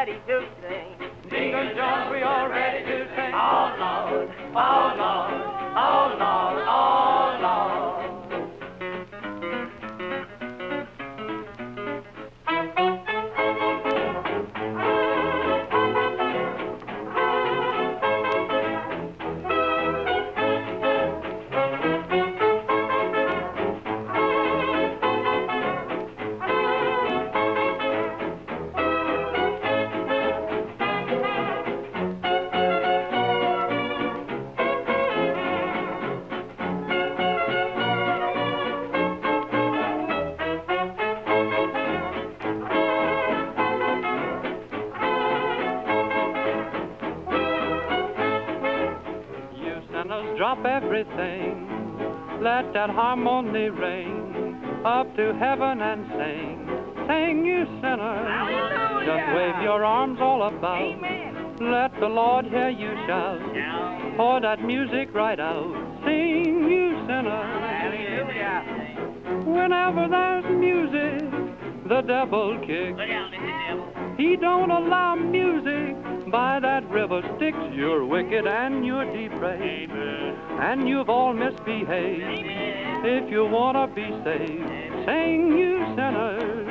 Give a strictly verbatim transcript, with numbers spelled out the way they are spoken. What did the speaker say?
ready to sing. Deacon Jones, we are ready to sing. Oh, Lord, oh, Lord, oh, Lord, oh, Lord. Drop everything, let that harmony ring up to heaven and sing. Sing, you sinners, Hallelujah. Just wave your arms all about. Amen. Let the Lord hear you shout, pour that music right out. Sing, you sinners. Hallelujah. Whenever there's music, the devil kicks. Go down, Mister Devil. He don't allow music by that river Styx. You're wicked and you're depraved, Amen. and you've all misbehaved. Amen. If you wanna be saved, sing, you sinners.